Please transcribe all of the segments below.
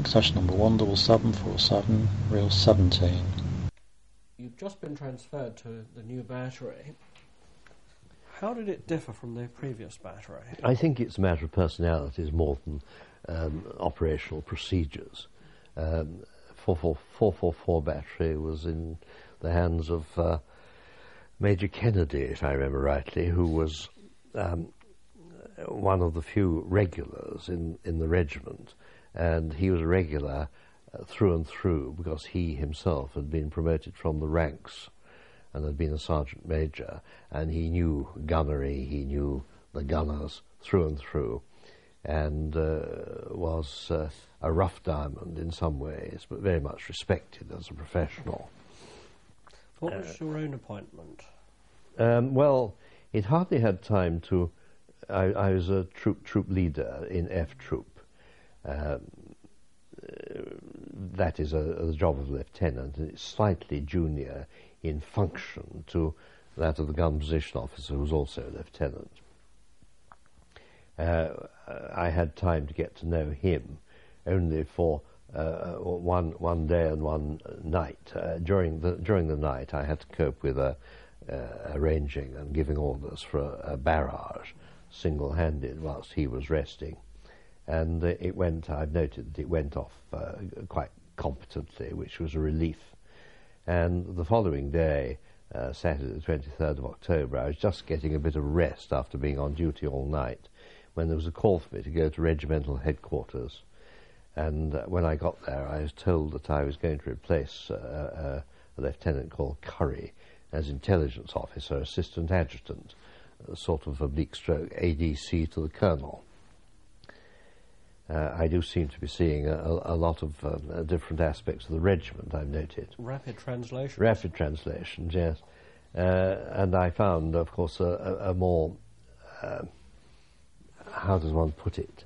Session number 17747, reel 17. You've just been transferred to the new battery. How did it differ from the previous battery? I think it's a matter of personalities more than operational procedures. 444 battery was in the hands of Major Kennedy, if I remember rightly, who was one of the few regulars in the regiment, and he was a regular through and through because he himself had been promoted from the ranks and had been a sergeant major, and he knew gunnery, he knew the gunners through and through, and was a rough diamond in some ways, but very much respected as a professional. What was your own appointment? Well, it hardly had time to... I was a troop leader in F Troop. That is the job of a lieutenant, and it's slightly junior in function to that of the gun position officer, who was also a lieutenant. I had time to get to know him only for one day and one night. During the night, I had to cope with arranging and giving orders for a barrage, single-handed, whilst he was resting. And I've noted that it went off quite competently, which was a relief. And the following day, Saturday the 23rd of October, I was just getting a bit of rest after being on duty all night, when there was a call for me to go to regimental headquarters. And when I got there, I was told that I was going to replace a lieutenant called Curry as intelligence officer, assistant adjutant, sort of oblique stroke ADC to the colonel. I do seem to be seeing a lot of different aspects of the regiment, I've noted. Rapid translation? Rapid translations, yes. And I found, of course, a more, how does one put it,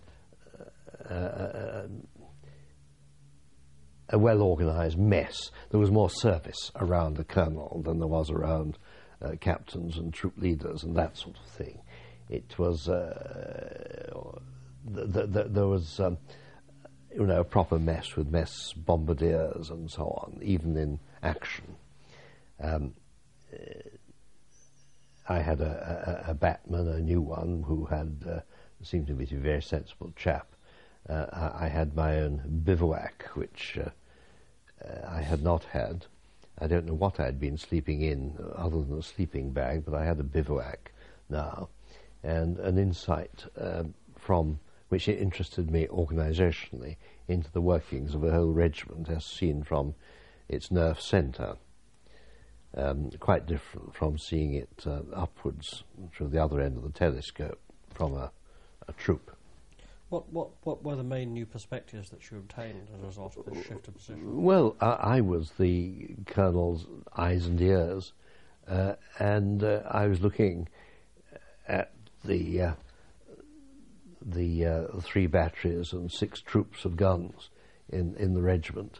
a well-organised mess. There was more service around the colonel than there was around captains and troop leaders and that sort of thing. It was... there was, a proper mess with mess bombardiers and so on, even in action. I had a batman, a new one, who had seemed to be a very sensible chap. I had my own bivouac, which I had not had. I don't know what I'd been sleeping in other than a sleeping bag, but I had a bivouac now, and an insight from which interested me organisationally into the workings of a whole regiment as seen from its nerve centre. Quite different from seeing it upwards through the other end of the telescope from a troop. What were the main new perspectives that you obtained as a result of this shift of position? Well, I was the colonel's eyes and ears, and I was looking at the 3 batteries and 6 troops of guns in the regiment.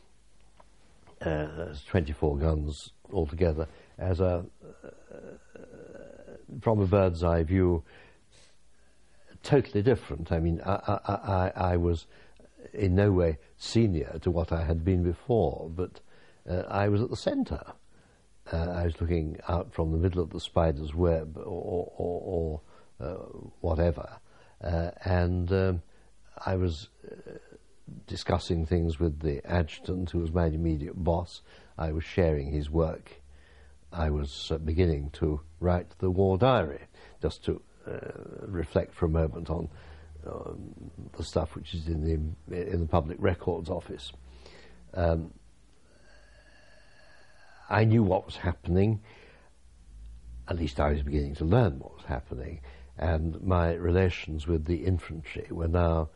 24 guns altogether, as from a bird's eye view, totally different. I mean, I was in no way senior to what I had been before, but I was at the centre. I was looking out from the middle of the spider's web or whatever. And I was discussing things with the adjutant, who was my immediate boss. I was sharing his work. I was beginning to write the war diary, just to reflect for a moment on the stuff which is in the Public Records Office. I knew what was happening. At least I was beginning to learn what was happening. And my relations with the infantry were now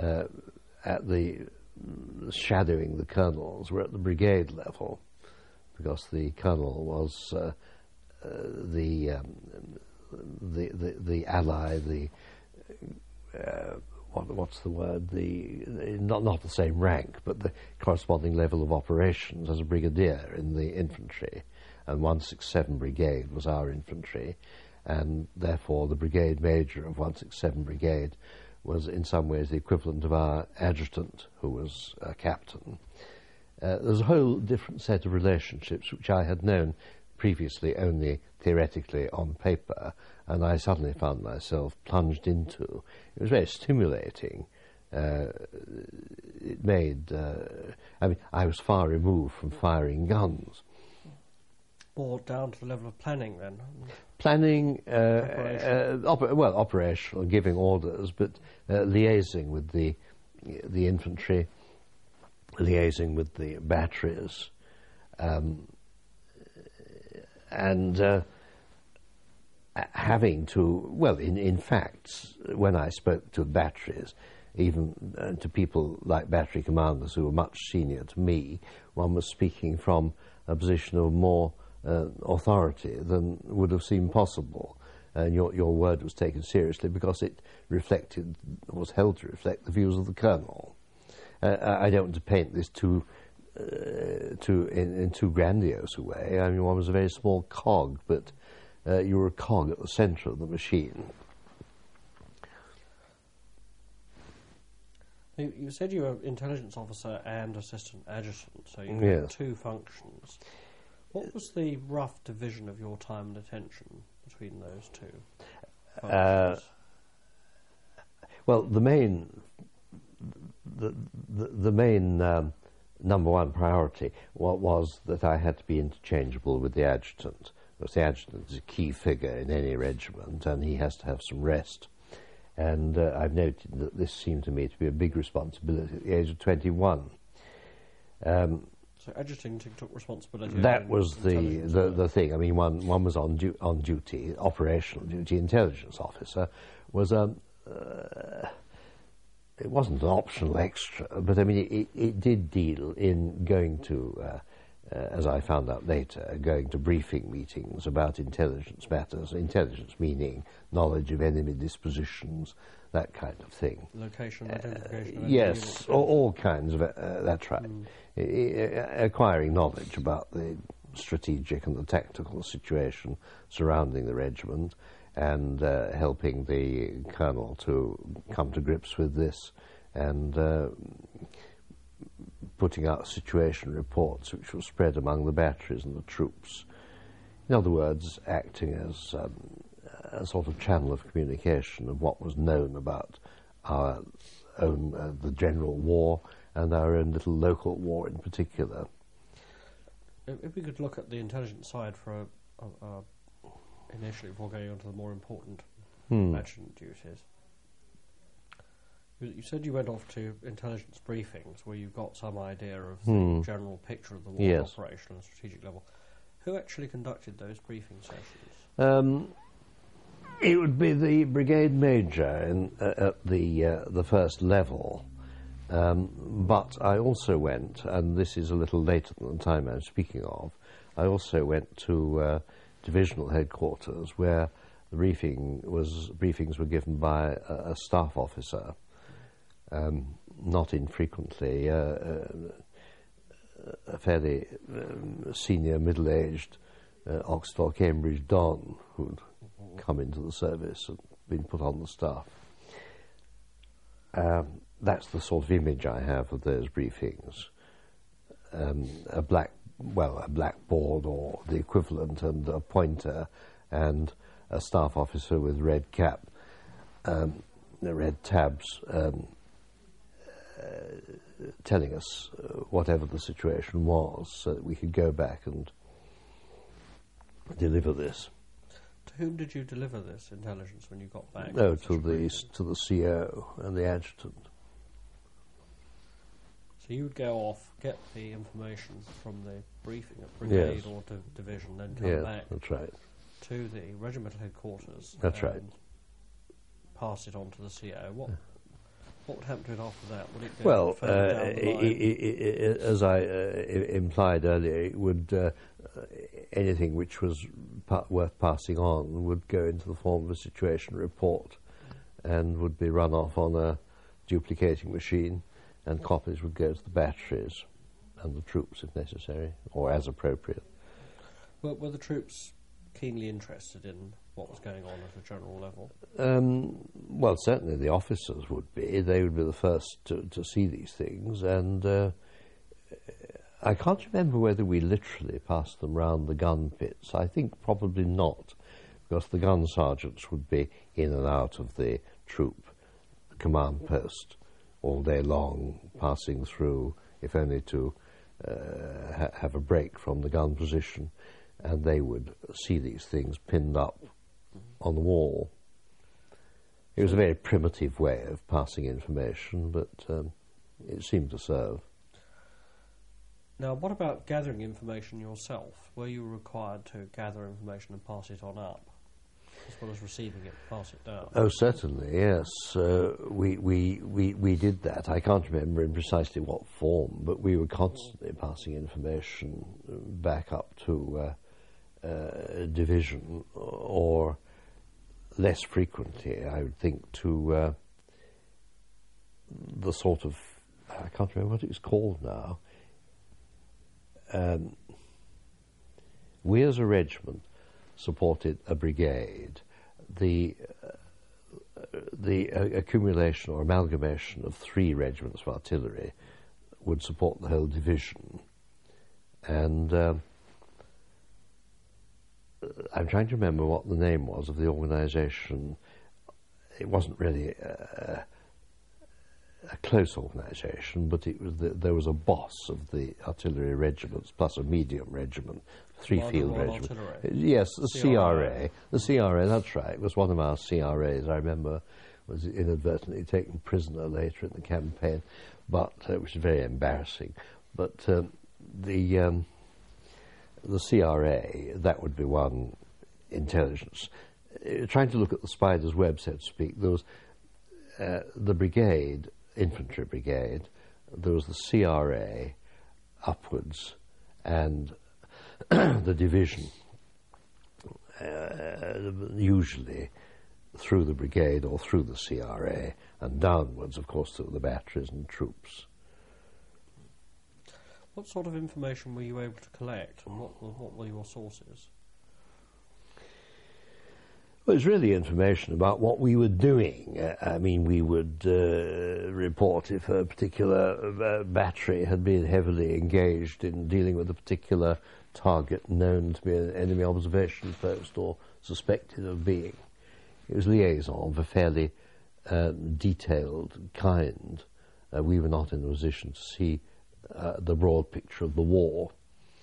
shadowing the colonels, were at the brigade level, because the colonel was the ally, what's the word? Not the same rank, but the corresponding level of operations as a brigadier in the infantry, and 167 Brigade was our infantry. And therefore the brigade major of 167 Brigade was in some ways the equivalent of our adjutant, who was a captain. There's a whole different set of relationships which I had known previously only theoretically on paper, and I suddenly found myself plunged into. It was very stimulating. It made, I was far removed from firing guns. Or down to the level of planning, then? Planning, operational, giving orders, but liaising with the infantry, liaising with the batteries, and having to, in fact, when I spoke to batteries, even to people like battery commanders who were much senior to me, one was speaking from a position of more authority than would have seemed possible. And your word was taken seriously because it was held to reflect the views of the colonel. I don't want to paint this in too grandiose a way. I mean, one was a very small cog, but you were a cog at the centre of the machine. You said you were intelligence officer and assistant adjutant, so you Yes. had two functions. What was the rough division of your time and attention between those two functions? Well, the main number one priority was that I had to be interchangeable with the adjutant, because the adjutant is a key figure in any regiment, and he has to have some rest. And I've noted that this seemed to me to be a big responsibility at the age of 21. So adjuting took responsibility. That was the thing. I mean, one was on duty, operational duty. Intelligence officer was it wasn't an optional extra, but I mean it did deal in going to, as I found out later, going to briefing meetings about intelligence matters. Intelligence meaning knowledge of enemy dispositions, that kind of thing. Location identification. Yes, all kinds of. That's right. Acquiring knowledge about the strategic and the tactical situation surrounding the regiment, and helping the colonel to come to grips with this, and putting out situation reports which were spread among the batteries and the troops. In other words, acting as a sort of channel of communication of what was known about our own, the general war, and our own little local war in particular. If we could look at the intelligence side for initially before going on to the more important adjutant duties. You said you went off to intelligence briefings where you got some idea of the general picture of the war, yes. operational and strategic level. Who actually conducted those briefing sessions? It would be the brigade major at the first level. But I also went, and this is a little later than the time I'm speaking of, I also went to divisional headquarters where the briefings were given by a staff officer, not infrequently a fairly senior, middle-aged Oxford or Cambridge don who'd come into the service and been put on the staff. That's the sort of image I have of those briefings. A blackboard or the equivalent, and a pointer, and a staff officer with red cap, red tabs, telling us whatever the situation was, so that we could go back and deliver this. To whom did you deliver this intelligence when you got back? No, to the CO and the adjutant. So you would go off, get the information from the briefing at brigade Yes. or division, then come back that's right. to the regimental headquarters. That's and right. Pass it on to the CO. What would happen to it after that? Would it go Well, further down the line? as I implied earlier, it would anything which was worth passing on would go into the form of a situation report, and would be run off on a duplicating machine, and copies would go to the batteries and the troops if necessary, or as appropriate. Were the troops keenly interested in what was going on at a general level? Well, certainly the officers would be. They would be the first to see these things, and I can't remember whether we literally passed them round the gun pits. I think probably not, because the gun sergeants would be in and out of the troop command post all day long, passing through, if only to have a break from the gun position, and they would see these things pinned up on the wall. It was a very primitive way of passing information, but it seemed to serve. Now, what about gathering information yourself? Were you required to gather information and pass it on up, as well as receiving it, pass it down? Oh, certainly, yes. We did that. I can't remember in precisely what form, but we were constantly passing information back up to division, or less frequently, I would think, to the sort of, I can't remember what it's called now. We as a regiment supported a brigade. The accumulation or amalgamation of 3 regiments of artillery would support the whole division. And I'm trying to remember what the name was of the organisation. It wasn't really a close organisation, but it was there was a boss of the artillery regiments plus a medium regiment, 3 field regiments. Yes, the CRA. The CRA, that's right. It was one of our CRAs, I remember, was inadvertently taken prisoner later in the campaign, but which was very embarrassing. But the CRA, that would be one intelligence. Trying to look at the spider's web, so to speak, there was the brigade, infantry brigade, there was the CRA upwards, and the division, usually through the brigade or through the CRA, and downwards, of course, through the batteries and troops. What sort of information were you able to collect, and what were your sources? Well, it's really information about what we were doing. I mean, we would report if a particular battery had been heavily engaged in dealing with a particular target known to be an enemy observation post or suspected of being. It was liaison of a fairly detailed kind. We were not in a position to see the broad picture of the war.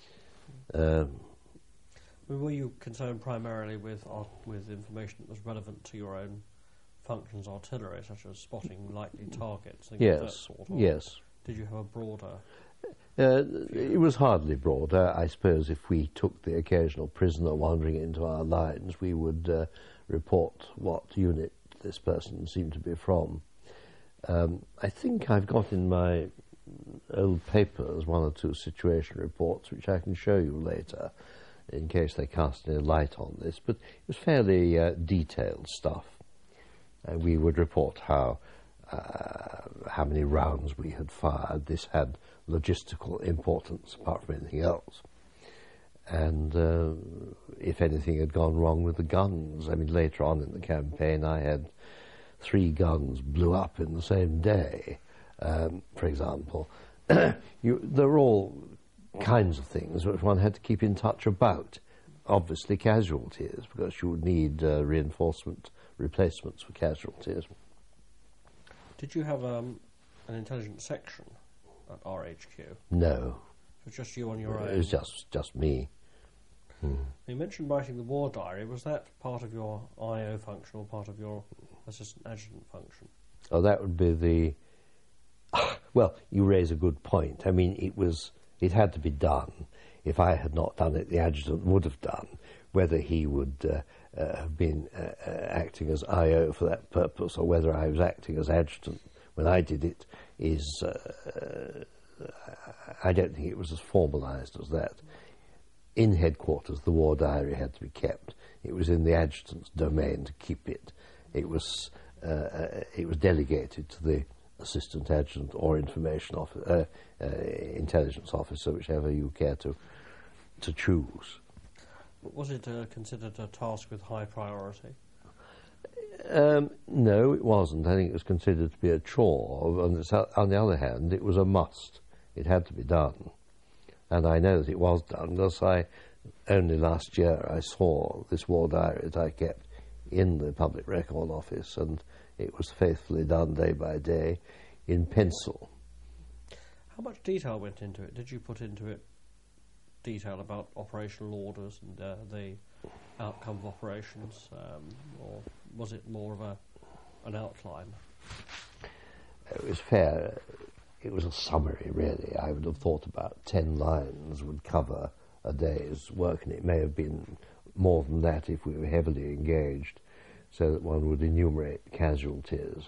Were you concerned primarily with information that was relevant to your own functions, artillery, such as spotting likely targets, things of that sort? Or yes. Did you have a broader? It was hardly broader. I suppose if we took the occasional prisoner wandering into our lines, we would report what unit this person seemed to be from. I think I've got in my old papers 1 or 2 situation reports, which I can show you later, in case they cast any light on this, but it was fairly detailed stuff. We would report how many rounds we had fired. This had logistical importance apart from anything else. And if anything had gone wrong with the guns. I mean, later on in the campaign I had 3 guns blew up in the same day, for example. They're all kinds of things which one had to keep in touch about. Obviously casualties, because you would need replacements for casualties. Did you have an intelligence section at RHQ? No. It was just you on your own? It was just me. You mentioned writing the war diary. Was that part of your IO function or part of your assistant adjutant function? Oh, that would be the... Well, you raise a good point. I mean, it had to be done. If I had not done it, the adjutant would have done. Whether he would have been acting as IO for that purpose, or whether I was acting as adjutant when I did it, is... I don't think it was as formalised as that. In headquarters, the war diary had to be kept. It was in the adjutant's domain to keep it. It was delegated to the assistant adjutant or intelligence officer, whichever you care to choose. Was it considered a task with high priority? No, it wasn't. I think it was considered to be a chore. On the other hand, it was a must. It had to be done. And I know that it was done because only last year I saw this war diary that I kept in the Public Record Office, and it was faithfully done day by day in pencil. How much detail went into it? Did you put into it detail about operational orders and the outcome of operations, or was it more of an outline? It was fair. It was a summary, really. I would have thought about 10 lines would cover a day's work, and it may have been more than that if we were heavily engaged, so that one would enumerate casualties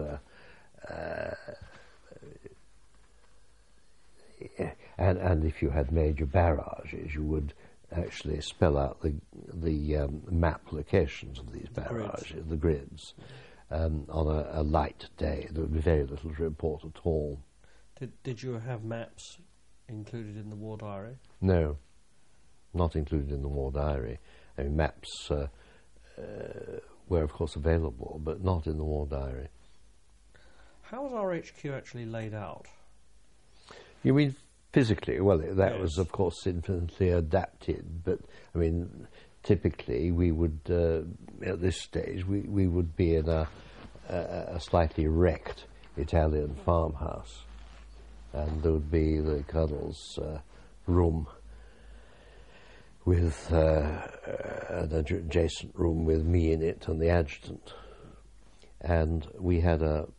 and if you had major barrages, you would actually spell out the map locations of these barrages, the grids. On a light day, there would be very little to report at all. Did you have maps included in the war diary? No, not included in the war diary. I mean, maps were, of course, available, but not in the war diary. How was RHQ actually laid out? You mean physically? Well, that Yes. was, of course, infinitely adapted, but, I mean, typically we would, at this stage, we would be in a slightly wrecked Italian farmhouse, and there would be the colonel's room with an adjacent room with me in it and the adjutant. And we had a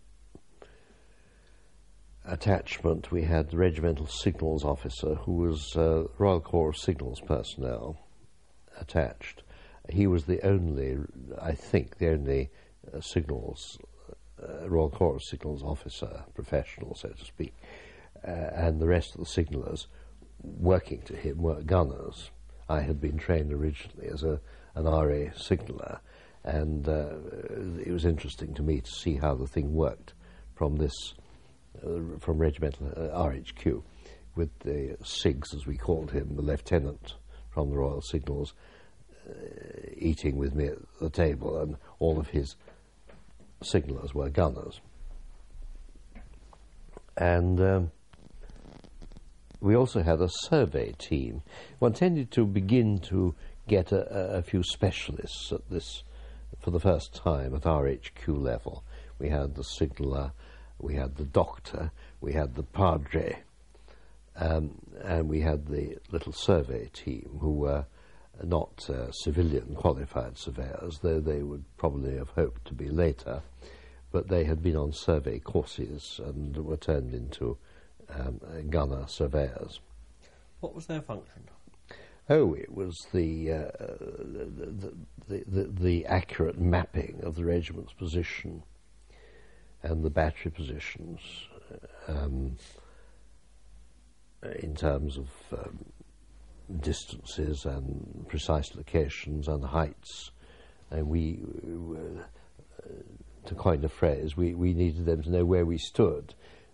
attachment. We had the regimental signals officer, who was Royal Corps of Signals personnel, attached. He was the only, I think, the only signals, Royal Corps of Signals officer, professional, so to speak, and the rest of the signallers working to him were gunners. I had been trained originally as an RA signaller, and it was interesting to me to see how the thing worked from this, from regimental RHQ, with the SIGs, as we called him, the lieutenant from the Royal Signals, eating with me at the table, and all of his signallers were gunners. And we also had a survey team. One tended to begin to get a few specialists at this for the first time at RHQ level. We had the signaller, we had the doctor, we had the padre, and we had the little survey team, who were not civilian qualified surveyors, though they would probably have hoped to be later, but they had been on survey courses and were turned into gunner surveyors. What was their function? Oh, it was the accurate mapping of the regiment's position and the battery positions in terms of distances and precise locations and heights. And we, to coin a phrase, we needed them to know where we stood.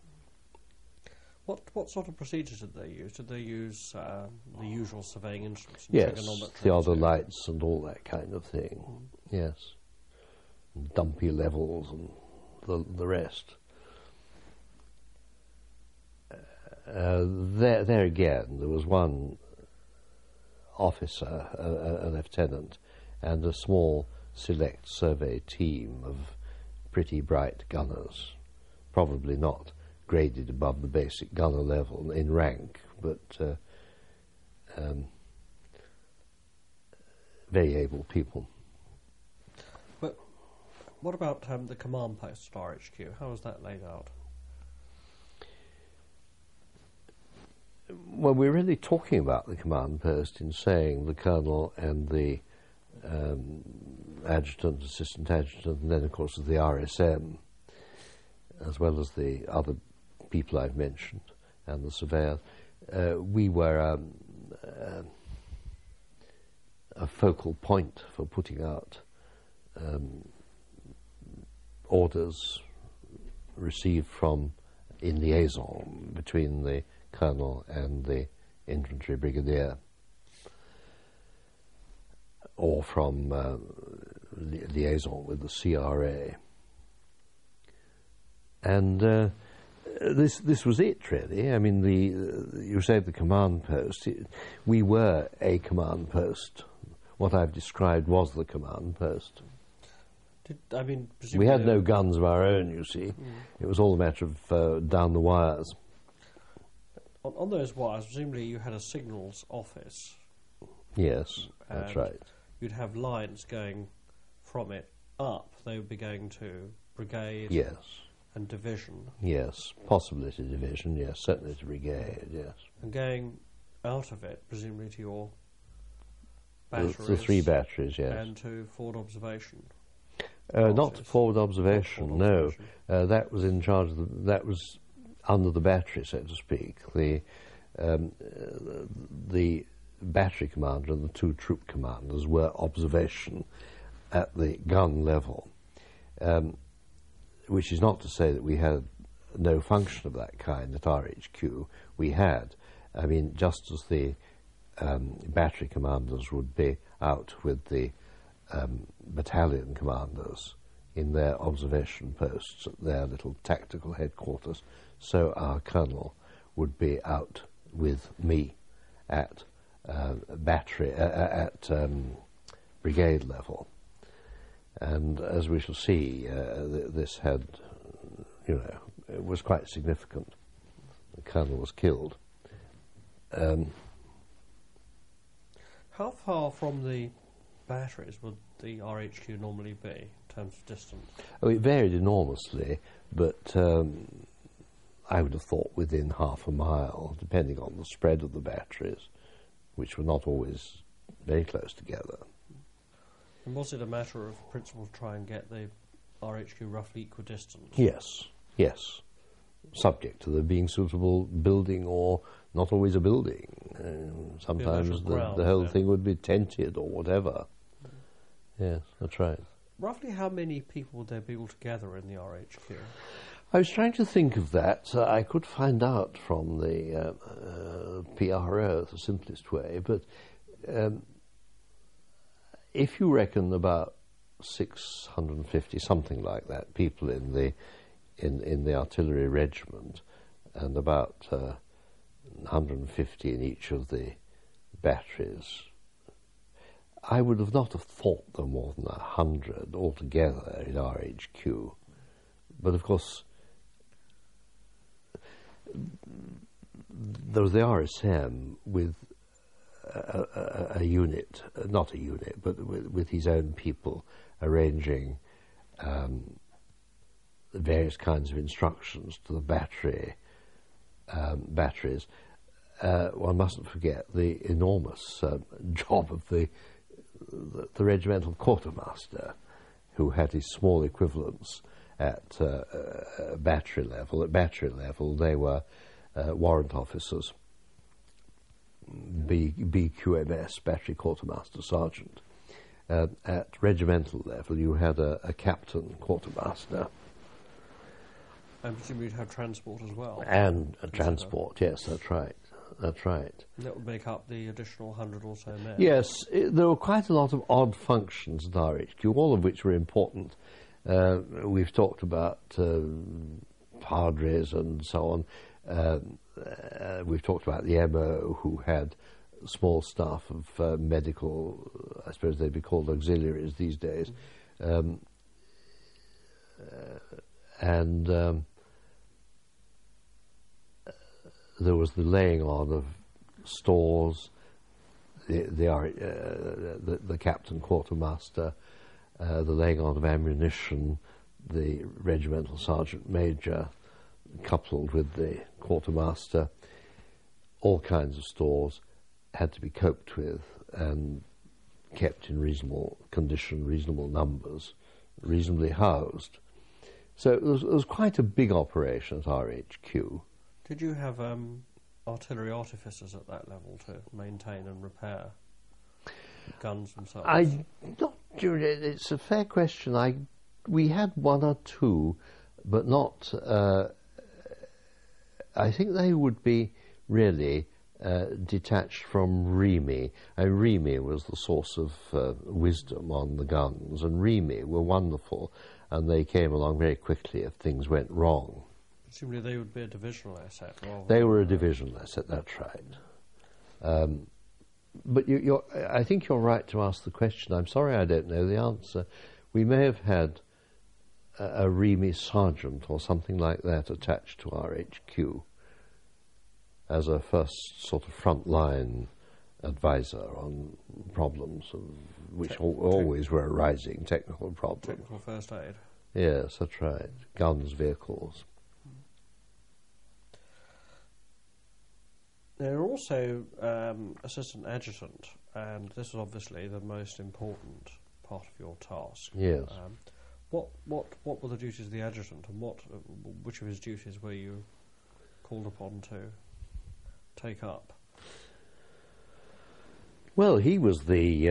What sort of procedures did they use? Did they use the usual surveying instruments? And Yes, trigonometry the other and so- lights and all that kind of thing. Yes, and dumpy levels and the rest. There again, there was one officer, a lieutenant, and a small select survey team of pretty bright gunners, probably not graded above the basic gunner level in rank, but very able people. But what about the command post at RHQ? How was that laid out? Well, we're really talking about the command post in saying the colonel and the adjutant, assistant adjutant, and then, of course, the RSM, as well as the other people I've mentioned, and the surveyor. We were a focal point for putting out orders received from, in liaison between the colonel and the infantry brigadier. or from liaison with the CRA. And this was it, really. I mean, you said the command post. We were a command post. What I've described was the command post. We had no guns of our own, you see. It was all a matter of down the wires. On those wires, presumably you had a signals office. Yes, that's right. You'd have lines going from it up. They would be going to brigade. Yes. And division. Yes, possibly to division, yes, certainly to brigade, yes. And going out of it, presumably to your batteries. The 3 batteries, yes. And to forward observation. Not to forward observation, no. That was in charge of that was under the battery, so to speak. The battery commander and the 2 troop commanders were observation at the gun level. Which is not to say that we had no function of that kind at RHQ. We had. I mean, just as the battery commanders would be out with the battalion commanders in their observation posts at their little tactical headquarters, so our colonel would be out with me at brigade level. And as we shall see, this had, it was quite significant. The colonel was killed. How far from the batteries would the RHQ normally be in terms of distance? Oh, it varied enormously, but I would have thought within half a mile, depending on the spread of the batteries, which were not always very close together. And was it a matter of principle to try and get the RHQ roughly equidistant? Yes, yes. Subject to there being suitable building or not always a building. Sometimes the whole thing would be tented or whatever. Yes, that's right. Roughly how many people would there be altogether in the RHQ? I was trying to think of that. I could find out from the PRO, the simplest way, but if you reckon about 650, something like that, people in the artillery regiment, and about 150 in each of the batteries, I would have not have thought there more than 100 altogether in RHQ. But of course, there was the RSM with a unit, not a unit, but with his own people arranging various kinds of instructions to the batteries. One mustn't forget the enormous job of the regimental quartermaster, who had his small equivalents at battery level. At battery level, they were warrant officers, BQMS, battery quartermaster sergeant. At regimental level, you had a captain quartermaster. And presumably you'd have transport as well. And transport, yes, that's right. That's right. And that would make up the additional 100 or so men. Yes, there were quite a lot of odd functions at RHQ, all of which were important. We've talked about padres and so on. We've talked about the MO, who had small staff of medical, I suppose they'd be called auxiliaries these days. There was the laying on of stores, the captain quartermaster, the laying on of ammunition, the regimental sergeant major, coupled with the quartermaster. All kinds of stores had to be coped with and kept in reasonable condition, reasonable numbers, reasonably housed. So it was quite a big operation at RHQ. Did you have artillery artificers at that level to maintain and repair guns themselves? It's a fair question. We had one or two, but not. I think they would be really detached from REME. And REME was the source of wisdom on the guns, and REME were wonderful, and they came along very quickly if things went wrong. Presumably they would be a divisional asset. They were a divisional asset, that's right. But I think you're right to ask the question. I'm sorry I don't know the answer. We may have had a REME sergeant or something like that attached to our HQ as a first sort of front-line advisor on problems which always were arising, technical problems. Technical first aid. Yes, that's right. Guns, vehicles. There are also assistant adjutant, and this is obviously the most important part of your task. Yes. What were the duties of the adjutant, and which of his duties were you called upon to take up? Well, he was the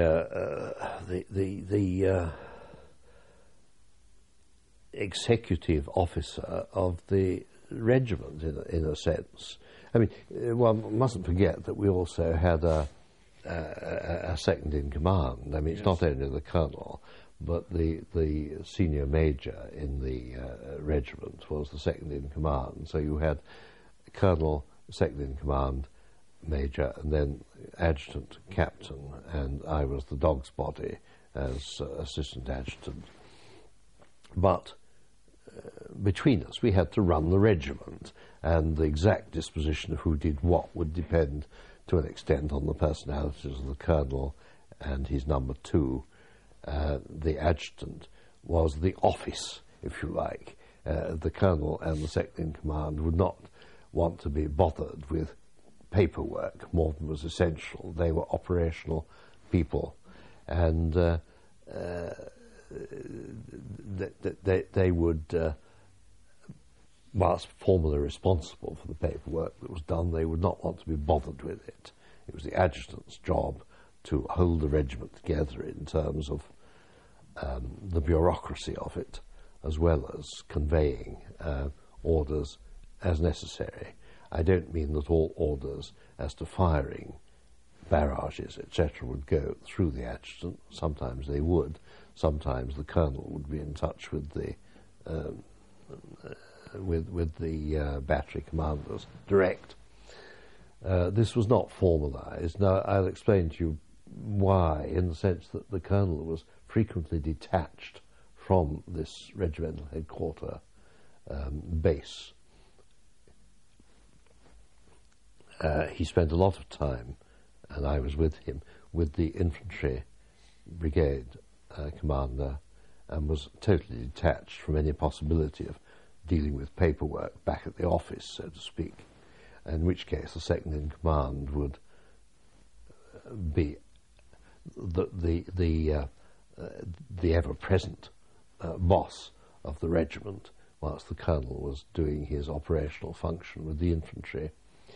executive officer of the regiment, in a sense. I mean, one mustn't forget that we also had a second in command. I mean, it's not only the colonel, but the senior major in the regiment was the second in command. So you had colonel, second in command, major, and then adjutant, captain, and I was the dog's body as assistant adjutant. But between us, we had to run the regiment, and the exact disposition of who did what would depend to an extent on the personalities of the colonel and his number two. The adjutant was the office, if you like. The colonel and the second in command would not want to be bothered with paperwork more than was essential. They were operational people, and they would, whilst formally responsible for the paperwork that was done, they would not want to be bothered with it. It was the adjutant's job to hold the regiment together in terms of the bureaucracy of it, as well as conveying orders as necessary. I don't mean that all orders as to firing, barrages, etc., would go through the adjutant. Sometimes they would. Sometimes the colonel would be in touch with the battery commanders direct. This was not formalised. Now, I'll explain to you why, in the sense that the colonel was frequently detached from this regimental headquarter base. He spent a lot of time, and I was with him, with the infantry brigade commander, and was totally detached from any possibility of dealing with paperwork back at the office, so to speak, in which case the second in command would be the ever-present boss of the regiment, whilst the colonel was doing his operational function with the infantry.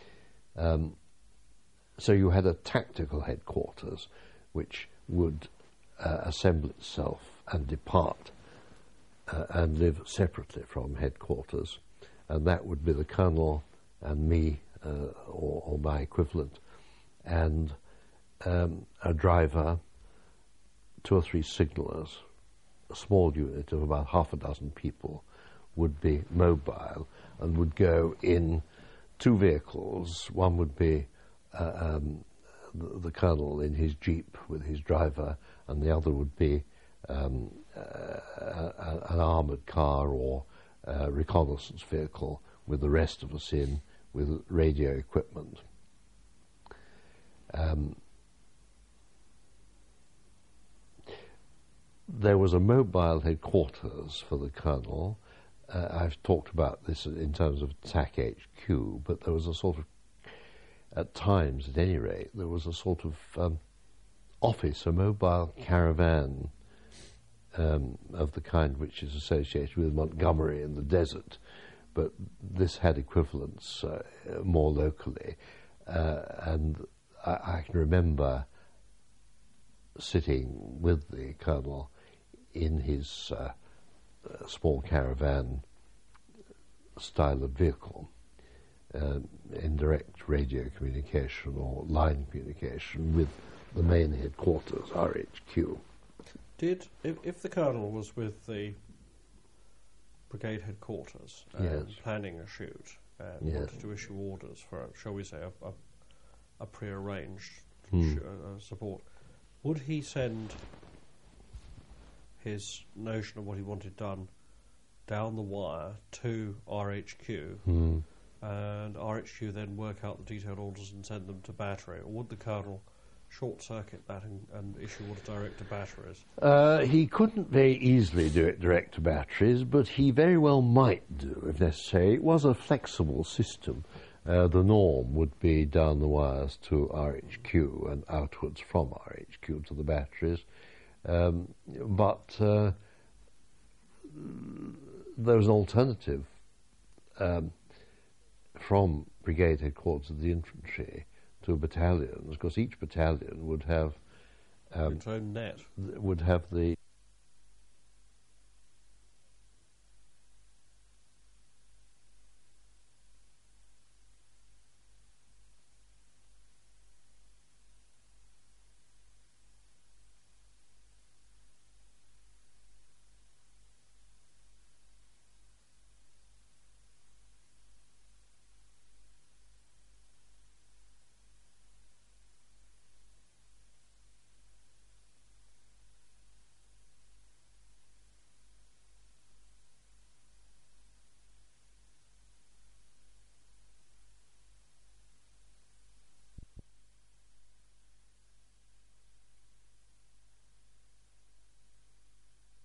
So you had a tactical headquarters which would assemble itself and depart and live separately from headquarters, and that would be the colonel and me, or my equivalent, and a driver, 2 or 3 signallers. A small unit of about half a dozen people would be mobile and would go in 2 vehicles. One would be the colonel in his jeep with his driver, and the other would be an armoured car or reconnaissance vehicle with the rest of us in, with radio equipment. There was a mobile headquarters for the colonel. I've talked about this in terms of TAC HQ, but there was a sort of, at times at any rate, there was a sort of office, a mobile caravan of the kind which is associated with Montgomery in the desert, but this had equivalents more locally, and I can remember sitting with the colonel in his small caravan style of vehicle, indirect radio communication or line communication with the main headquarters, RHQ. If the Colonel was with the brigade headquarters and planning a shoot and wanted to issue orders for, shall we say, a pre-arranged support, would he send his notion of what he wanted done down the wire to RHQ, and RHQ then work out the detailed orders and send them to battery, or would the Colonel short-circuit that and issue orders direct to batteries? He couldn't very easily do it direct to batteries, but he very well might do, if necessary. It was a flexible system. The norm would be down the wires to RHQ and outwards from RHQ to the batteries. But there was an alternative from brigade headquarters of the infantry to battalions, because each battalion would have its own net. Would have the